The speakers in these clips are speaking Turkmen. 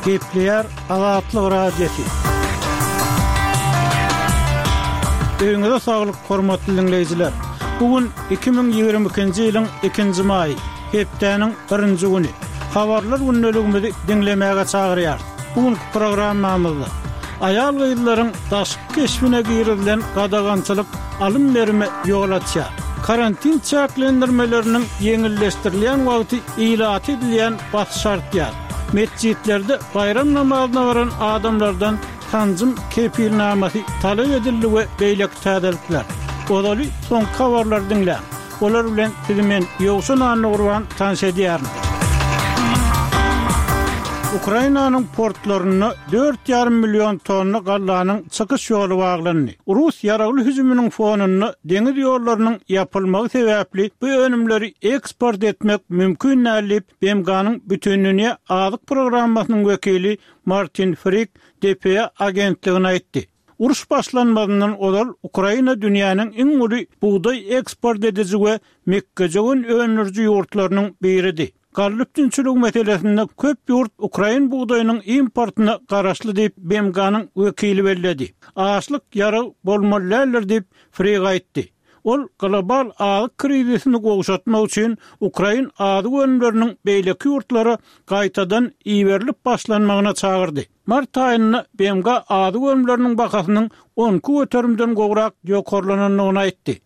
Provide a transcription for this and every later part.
Kepler Azatlyk radiosu. Öňüňizde saglyk, hormatly dinleýijiler. Bugün 2022-nji ýylyň 2-nji maý, hepdeniň 1-nji güni. Habarlar günneligimizi dinlemäge çagyrýar. Bugünkü programmamyzda aýal gyýdylaryň daşyk keşfine girilen gadagançylyk alym berme ýolatýar. Karantin çäklendirmeleriniň ýeňilleşdirilen wagty ilat edilen baş şartlar. Mescitlerde bayram namazyna baran adamlardan tanzym kepilnamasy talep edildi we beýlek täzelikler. Olaly son habarlar dinlä. Olar bilen siziň ýogşun anyny gurban tanış edýär. Ukrainanyň portlaryna 4,5 milyon tonna gallanyň çykyş ýoly baglandy. Rus ýaragly hüjüminiň fonunda deňiz ýollarynyň ýapylmagy sebäpli bu önümleri eksport etmek mümkin nädip BMG-nyň bütünlüğine azyk programmasynyň wekili Martin Frick DPA agentligine aýtdy. Uruş başlanmadan olar Ukraina dünýäniň iň uly buğday eksport edici we mekkejogun önürji ýurtlarynyň biridir. Gallypdynçylyk meselesinde köp ýurt Ukrain buğdaýynyň importyna garaşly diýip BMG-nyň wekili bellädi. Açlyk ýarag bolmalylar diýip Frick aýtdy. Ol global azyk krizisini gowşatmak üçin Ukrain azyk önümleriniň beýleki ýurtlary gaýtadan iýerilip başlanmagyna çagyrdy. Mart aýynda BMG azyk önümleriniň bahasynyň 10 göterimden gowrak ýokarlananyny aýtdy.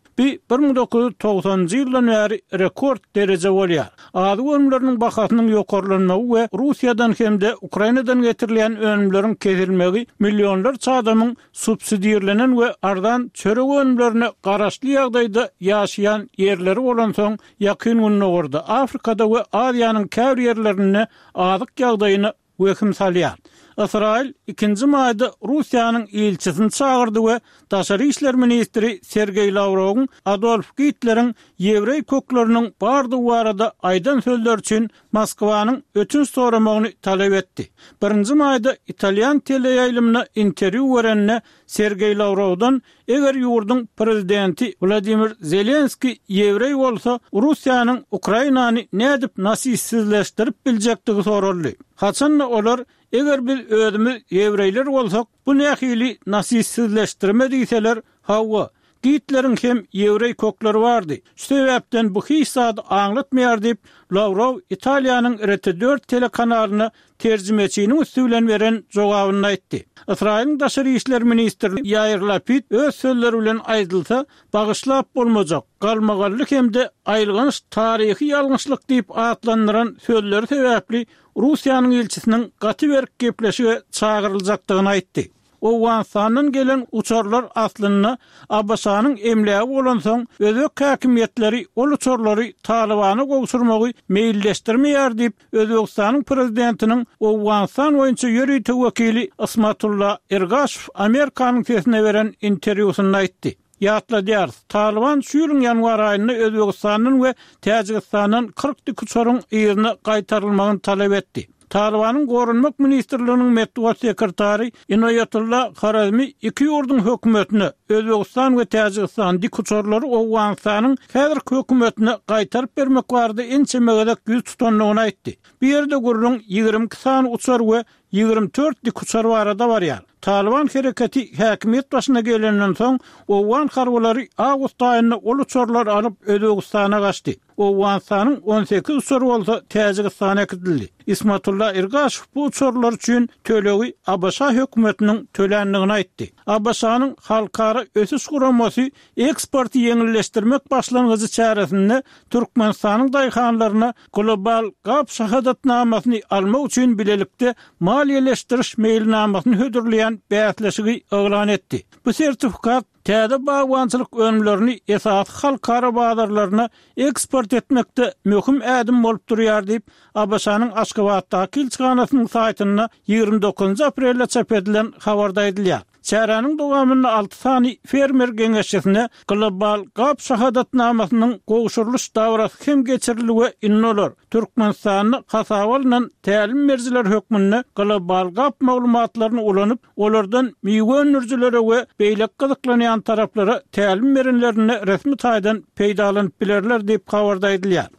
1990-njy ýyldan bäri rekord derece bolýar. Azyk önümleriniň bahasynyň ýokarlanmagy we Russiýadan hemde Ukrainadan getirilen önümleriň kesilmegi millionlar adamyň subsidiýalenen we ardan çörek önümlerine garaşly ýagdaýda ýaşaýan ýerleri bolan soň ýakyn gününe gordy. Afrikada we Aziýanyň käbir ýerlerine azyk ýagdaýyny wekim salýar. İsrail 2-nji maýda Russiýanyň elçisini çagyrdy we Daşary işler ministri Sergey Lavrowyň Adolf Hitler'iň ýewrey kökleriniň bardygy barada aýdan sözler üçin Moskwanyň ötünç soramagyny talep etdi. 1-nji maýda Italian teleýaýlymyna interwýu berende Sergey Lavrovdan eger ýurdun prezidenti Vladimir Zelenski ýewrey bolsa Russiýanyň Ukrainany nädip nasysizleşdirip biljekdigi soruldy. Haçanla olar eger biz özümüz ýewreýler bolsak, bu nähili nasysizleşdirme diýseler, hawa Gitleriň hem ýewrey kökleri bardy. Şu sebäpden bu hissat aňlatmaýar diýip Lavrov Italiýanyň RT4 telekanalyna terjimechiniň üstünden beren jogabyny aýtdy. Israýlyň Daşary işler ministri Yair Lapid öz sözleri bilen aýdylsa, bagyşlap bolmajak. Galmagallyk hemde aýlganyş taryhy ýalňyşlyk diýip atlandyran sözleri sebäpli Russiýanyň elçisiniň gaty berk gepleşige çagyryljakdygyny aýtdy. Owganstanyň gelen uçarlar aslynda Abbasanyň emlägi bolan soň özbek häkimetleri ol uçarlary Talibany gowşurmagy meýilleşdirmeýär diýip Özbekistanyň prezidentiniň Owganstan boýunça ýöretigi wekili Ismatullah Ergashew Amerikanyň sesine beren interwýusyny aýtdy. Ýatladýar, Taliban şu ýylyň ýanwar aýynda Özbekistanyň we Täjikistanyň 40 uçaryň ýerine gaýtarylmagyny talep etdi. Talibanyň gorunmak ministrliginiň medeniýet sekretary Inayatullah Kharazmi iki ýurdun hökümetine Özbekistan we Täjikistan dik uçarlary Owganstanyň häzir hökümetine gaýtaryp bermek bardy ençemegede güýç tutanlygyny aýtdy. Bu ýerde gurulun 22 san uçar we 24 dik uçar barada barýar. Taliban hereketi häkimet başyna gelenden soň Owgan harwalary awgust aýynda ol uçarlar alyp Özbekistana gaçdy. Owganstanyň 18 uçary bolsa Täjikistana gidildi. Ismatullah Ergashew bu uçarlar üçin tölegi Abasa hökümetiniň tölendigini aýtdy. Abasanyň halkara ösüş guramasy eksporty ýeňilleşdirmek başlangyjy çäresinde Türkmenistanyň daýhanlaryna global gap şahadatnamasyny almak üçin bilelikde maliýeleşdiriş meýilnamasyny hödürleýän bäsleşigi oglan etdi. Bu sertifikat täze bagwançylyk önümlerini esas halkara bazarlaryna eksport etmekde möhüm ädim bolup durýar diýip Abasanyň Aşgabatdaky elçixanasynyň saýtyna 29 aprelde çap edilen habarda edilýär. Çäräniň dowamyny 6 sany fermer geňeşçisine global gap şahadatnamasynyň gowşurulyş davrasy hem geçirildi we innolar Türkmenistanyň Hasawalynyň tälim merjiler hökmünde global gap maglumatlaryny ulanyp olardan miýönürjilere we beýlek gyzyklanýan taraplara tälim merinlerini resmi taýdan peýdalanyp bilerler diýip habarda edilýär.